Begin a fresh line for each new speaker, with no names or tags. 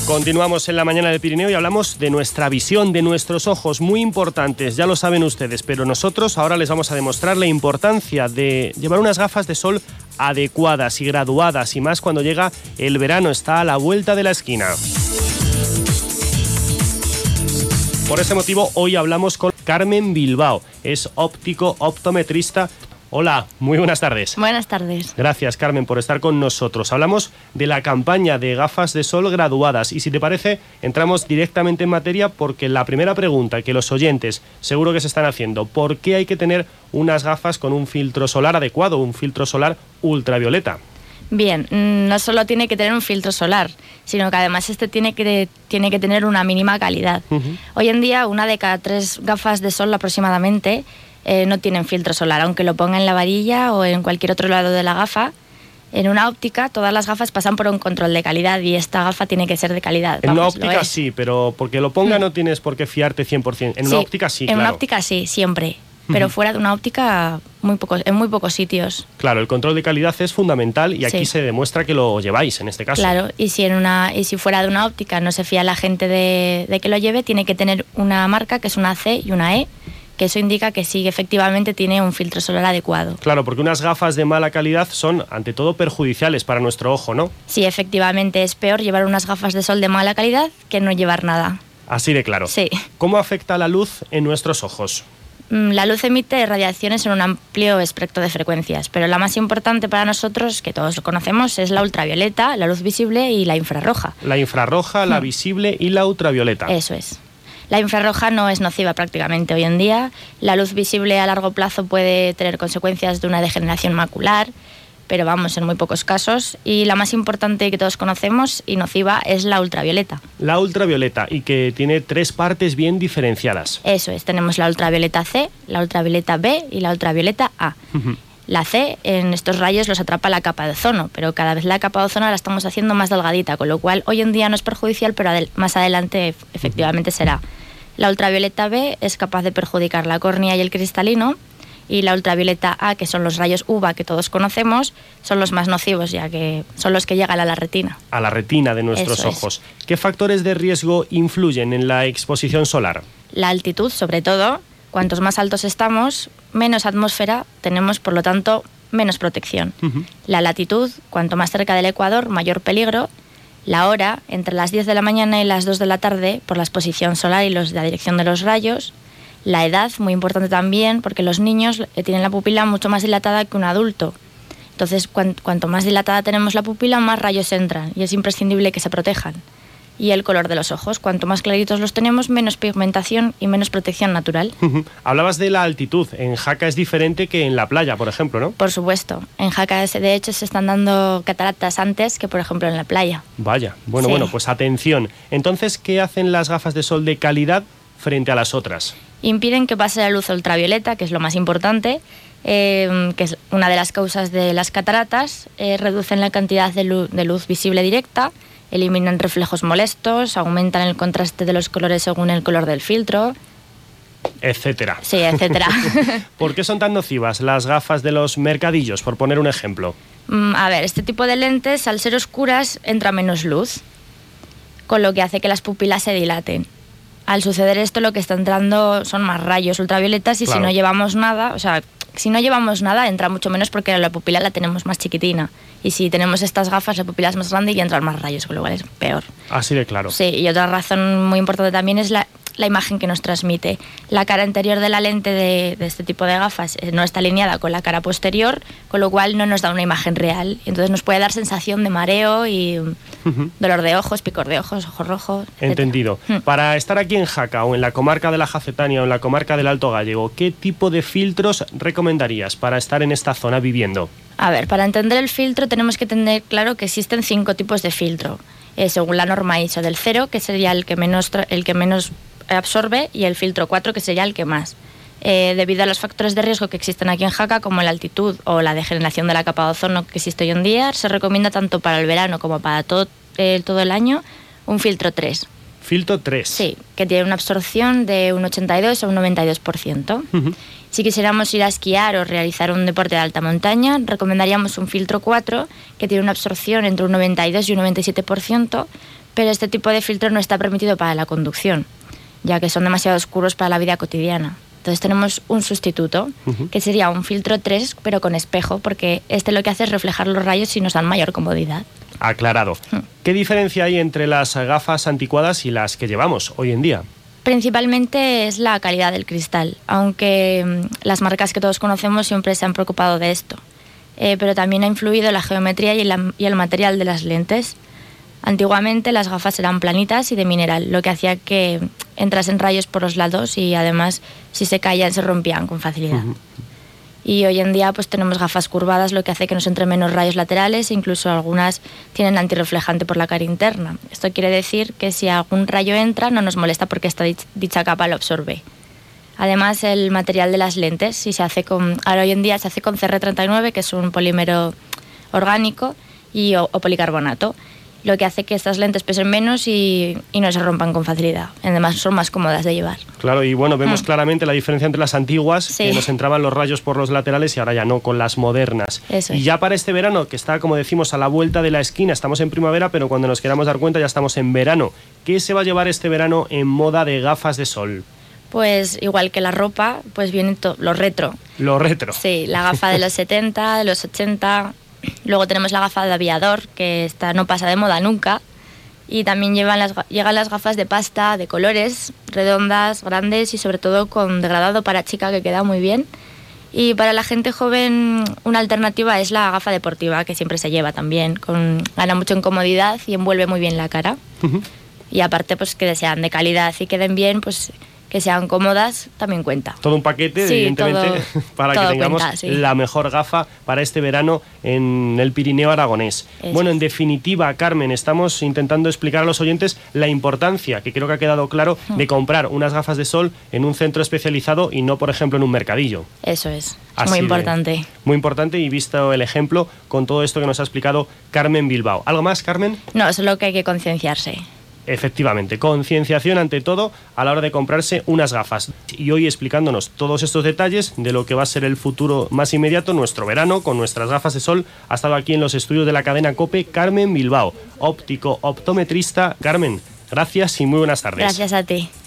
Continuamos en la mañana del Pirineo y hablamos de nuestra visión, de nuestros ojos, muy importantes, ya lo saben ustedes, pero nosotros ahora les vamos a demostrar la importancia de llevar unas gafas de sol adecuadas y graduadas, y más cuando llega el verano, está a la vuelta de la esquina. Por ese motivo, hoy hablamos con Carmen Bilbao, es óptico optometrista. Hola, muy buenas tardes.
Buenas tardes.
Gracias, Carmen, por estar con nosotros. Hablamos de la campaña de gafas de sol graduadas y, si te parece, entramos directamente en materia, porque la primera pregunta que los oyentes seguro que se están haciendo: ¿por qué hay que tener unas gafas con un filtro solar adecuado, un filtro solar ultravioleta?
Bien, no solo tiene que tener un filtro solar, sino que además tiene que tener una mínima calidad. Hoy en día, 1 de cada 3 gafas de sol aproximadamente no tienen filtro solar, aunque lo ponga en la varilla o en cualquier otro lado de la gafa. En una óptica, todas las gafas pasan por un control de calidad y esta gafa tiene que ser de calidad.
En una óptica sí, pero porque lo ponga no tienes por qué fiarte 100%. En una óptica sí, claro.
En una óptica sí, siempre. Pero fuera de una óptica, en muy pocos sitios.
Claro, el control de calidad es fundamental y aquí se demuestra que lo lleváis en este caso.
Claro, y si fuera de una óptica no se fía la gente de que lo lleve, tiene que tener una marca que es una C y una E, que eso indica que sí, efectivamente tiene un filtro solar adecuado.
Claro, porque unas gafas de mala calidad son, ante todo, perjudiciales para nuestro ojo, ¿no?
Sí, efectivamente, es peor llevar unas gafas de sol de mala calidad que no llevar nada.
Así de claro.
Sí.
¿Cómo afecta la luz en nuestros ojos?
La luz emite radiaciones en un amplio espectro de frecuencias, pero la más importante para nosotros, que todos lo conocemos, es la ultravioleta, la luz visible y la infrarroja.
La infrarroja, la visible y la ultravioleta.
Eso es. La infrarroja no es nociva prácticamente hoy en día. La luz visible a largo plazo puede tener consecuencias de una degeneración macular, pero vamos, en muy pocos casos. Y la más importante que todos conocemos y nociva es la ultravioleta.
La ultravioleta, y que tiene 3 partes bien diferenciadas.
Eso es, tenemos la ultravioleta C, la ultravioleta B y la ultravioleta A. La C, en estos rayos los atrapa la capa de ozono, pero cada vez la capa de ozono la estamos haciendo más delgadita, con lo cual hoy en día no es perjudicial, pero más adelante efectivamente será. La ultravioleta B es capaz de perjudicar la córnea y el cristalino, y la ultravioleta A, que son los rayos UVA que todos conocemos, son los más nocivos, ya que son los que llegan a la retina. A la retina
de nuestros ojos. ¿Qué factores de riesgo influyen en la exposición solar?
La altitud, sobre todo. Cuantos más altos estamos, menos atmósfera tenemos, por lo tanto, menos protección. La latitud, cuanto más cerca del ecuador, mayor peligro. La hora, entre las 10 de la mañana y las 2 de la tarde, por la exposición solar y la dirección de los rayos. La edad, muy importante también, porque los niños tienen la pupila mucho más dilatada que un adulto. Entonces, cuanto más dilatada tenemos la pupila, más rayos entran y es imprescindible que se protejan. Y el color de los ojos, cuanto más claritos los tenemos, menos pigmentación y menos protección natural.
Hablabas de la altitud. En Jaca es diferente que en la playa, por ejemplo, ¿no?
Por supuesto. En Jaca, de hecho, se están dando cataratas antes que, por ejemplo, en la playa.
Vaya. Bueno, pues atención. Entonces, ¿qué hacen las gafas de sol de calidad frente a las otras?
Impiden que pase la luz ultravioleta, que es lo más importante, que es una de las causas de las cataratas. Reducen la cantidad de luz visible directa, eliminan reflejos molestos, aumentan el contraste de los colores según el color del filtro,
etcétera.
Sí, etcétera.
¿Por qué son tan nocivas las gafas de los mercadillos, por poner un ejemplo?
A ver, este tipo de lentes, al ser oscuras, entra menos luz, con lo que hace que las pupilas se dilaten. Al suceder esto, lo que está entrando son más rayos ultravioletas y claro, si no llevamos nada, entra mucho menos porque la pupila la tenemos más chiquitina. Y si tenemos estas gafas, la pupila es más grande y entran más rayos, con lo cual es peor.
Así de claro.
Sí, y otra razón muy importante también es la imagen que nos transmite. La cara anterior de la lente de este tipo de gafas no está alineada con la cara posterior, con lo cual no nos da una imagen real. Entonces nos puede dar sensación de mareo y dolor de ojos, picor de ojos, ojos rojos.
Entendido. Para estar aquí en Jaca o en la comarca de la Jacetania o en la comarca del Alto Gállego, ¿qué tipo de filtros recomendarías para estar en esta zona viviendo?
A ver, para entender el filtro tenemos que tener claro que existen 5 tipos de filtro. Según la norma ISO, del 0, que sería el que menos absorbe, y el filtro 4, que sería el que más. Debido a los factores de riesgo que existen aquí en Jaca, como la altitud o la degeneración de la capa de ozono que existe hoy en día, se recomienda tanto para el verano como para todo el año un filtro 3.
¿Filtro 3?
Sí, que tiene una absorción de un 82 a un 92%. Si quisiéramos ir a esquiar o realizar un deporte de alta montaña, recomendaríamos un filtro 4, que tiene una absorción entre un 92 y un 97%, Pero este tipo de filtro no está permitido para la conducción, ya que son demasiado oscuros para la vida cotidiana. Entonces tenemos un sustituto, que sería un filtro 3, pero con espejo, porque este lo que hace es reflejar los rayos y nos dan mayor comodidad.
Aclarado. ¿Qué diferencia hay entre las gafas anticuadas y las que llevamos hoy en día?
Principalmente es la calidad del cristal, aunque las marcas que todos conocemos siempre se han preocupado de esto. Pero también ha influido la geometría y el material de las lentes. Antiguamente las gafas eran planitas y de mineral, lo que hacía que entrasen rayos por los lados y además si se caían se rompían con facilidad. Y hoy en día pues tenemos gafas curvadas, lo que hace que nos entren menos rayos laterales e incluso algunas tienen antirreflejante por la cara interna. Esto quiere decir que si algún rayo entra no nos molesta porque esta dicha capa lo absorbe. Además el material de las lentes, ahora hoy en día se hace con CR39, que es un polímero orgánico, o policarbonato, lo que hace que estas lentes pesen menos y no se rompan con facilidad. Además son más cómodas de llevar.
Claro, y bueno, vemos claramente la diferencia entre las antiguas, que nos entraban los rayos por los laterales y ahora ya no, con las modernas.
Eso
y ya para este verano, que está, como decimos, a la vuelta de la esquina, estamos en primavera, pero cuando nos queramos dar cuenta ya estamos en verano. ¿Qué se va a llevar este verano en moda de gafas de sol?
Pues igual que la ropa, pues viene lo retro.
Lo retro.
Sí, la gafa de los 70, de los 80... Luego tenemos la gafa de aviador, que esta no pasa de moda nunca. Y también llegan las gafas de pasta, de colores, redondas, grandes y sobre todo con degradado para chica, que queda muy bien. Y para la gente joven una alternativa es la gafa deportiva, que siempre se lleva también. Gana mucho en comodidad y envuelve muy bien la cara. Y aparte pues que sean de calidad y queden bien, pues que sean cómodas, también cuenta.
Todo un paquete, evidentemente, para que tengamos la mejor gafa para este verano en el Pirineo aragonés. Bueno, en definitiva, Carmen, estamos intentando explicar a los oyentes la importancia, que creo que ha quedado claro, de comprar unas gafas de sol en un centro especializado y no, por ejemplo, en un mercadillo.
Eso es, muy importante.
Muy importante, y visto el ejemplo con todo esto que nos ha explicado Carmen Bilbao. ¿Algo más, Carmen?
No, solo que hay que concienciarse.
Efectivamente, concienciación ante todo a la hora de comprarse unas gafas. Y hoy explicándonos todos estos detalles de lo que va a ser el futuro más inmediato, nuestro verano, con nuestras gafas de sol, ha estado aquí en los estudios de la cadena COPE Carmen Bilbao, óptico optometrista. Carmen, gracias y muy buenas tardes.
Gracias a ti.